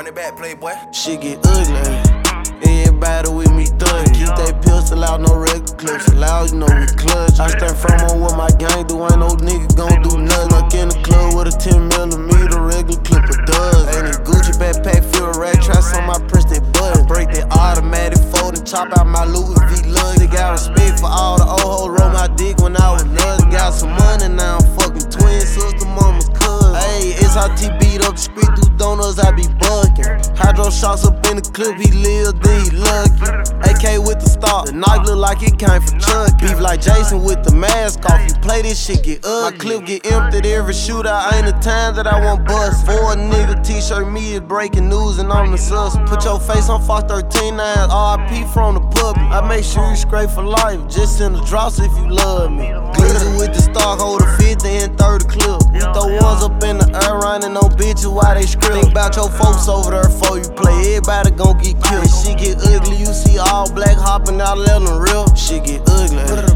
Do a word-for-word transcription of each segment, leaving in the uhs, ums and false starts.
Run it back, playboy. Shit get ugly. Everybody with me thug. Keep that pistol out, no regular clips. Allow you know we clutch. I stand firm on what my gang do. Ain't no nigga gon' do nothing. Like in the club with a ten millimeter regular clip of does. Ain't a Gucci backpack, feel a rat traps on my press that button. Break that automatic fold and chop out my Louis V lungs. They got respect for all the old hoes. Roll my dick when I was nuts. Got some money now, I'm fucking twin sister, mama's cousin. Ayy, S R T beat up the street through donuts, I be bucking. Hydro shots up in the clip, he live, then he lucky. A K with the star, the knife look like it came from Chuck. Beef like Jason with the mask off, you play this shit get ugly. My clip get emptied every shootout, ain't the time that I want bust. For a nigga t-shirt, me is breaking news and I'm the sus. Put your face on Fox thirteen nine, R I P from the public. I make sure you scrape for life, just send the drops if you love me. Glitter with the stock, hold a fifty and thirty clip. We throw ones up in the air, running on bitches while they script. Think about your folks over there before you play, everybody gon' get killed. Shit get ugly, you see all black hopping out, let them real. Shit get ugly.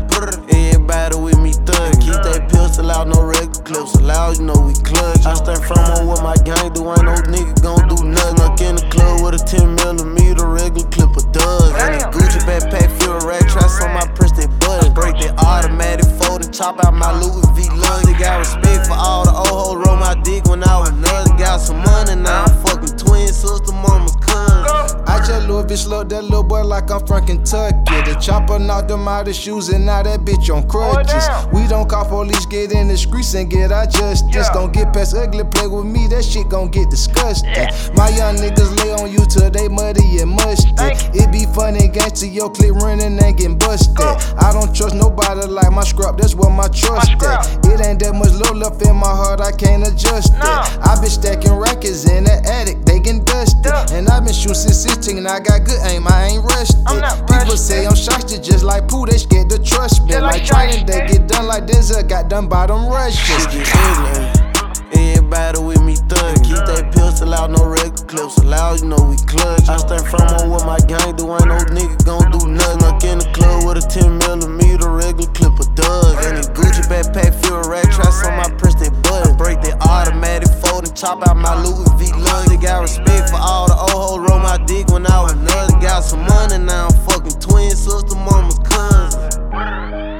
Everybody with me thug. Keep that pistol out, no regular clips. Allow you know we clutch. I stand firm on what my gang do. Ain't no nigga gon' do nothing. Like in the club with a ten millimeter regular clip of does. Ain't a Gucci backpack, feel a rat traps on my press that button. Break that automatic fold and chop out my Louis V lungs. They got respect for all the old hoes. Roll my dick when I was nuts. Got some money now, I'm fucking twin sister, mama's cousin. I just Louis V slugged that little boy like I'm from Kentucky. The chopper knocked him out his shoes and now that bitch on crutches. We don't call police, get in the streets and get our justice. Don't get past ugly, play with me, that shit gon' get disgusting. My young niggas lay on you till they muddy and musty. It be funny, gangsta, your clip running and getting busted. I don't trust nobody like my scrap, that's where my trust at. It ain't that much low left in my heart, I can't adjust it. I been stacking records in the attic, they getting dusted. And I been shooting since sixteen and I got good aim, I ain't rushed it. People say I'm shysty just like Pooh, they scared to trust me. Like training, they get done like Denzel got done by them rushes. Shit get ugly. Everybody with me thug. Keep that pistol out, no regular clips. Allow you know we clutch. I stand firm on what my gang do. Ain't no nigga gon' do nothing. Like in the club with a ten millimeter regular clip of does. Ain't a Gucci backpack, feel a rat traps on my press that button. Break that automatic fold and chop out my Louis V lungs. They got respect for all the old hoes. Roll my dick when I was nuts. Got some money now, I'm fucking twin sister, mama's cousin.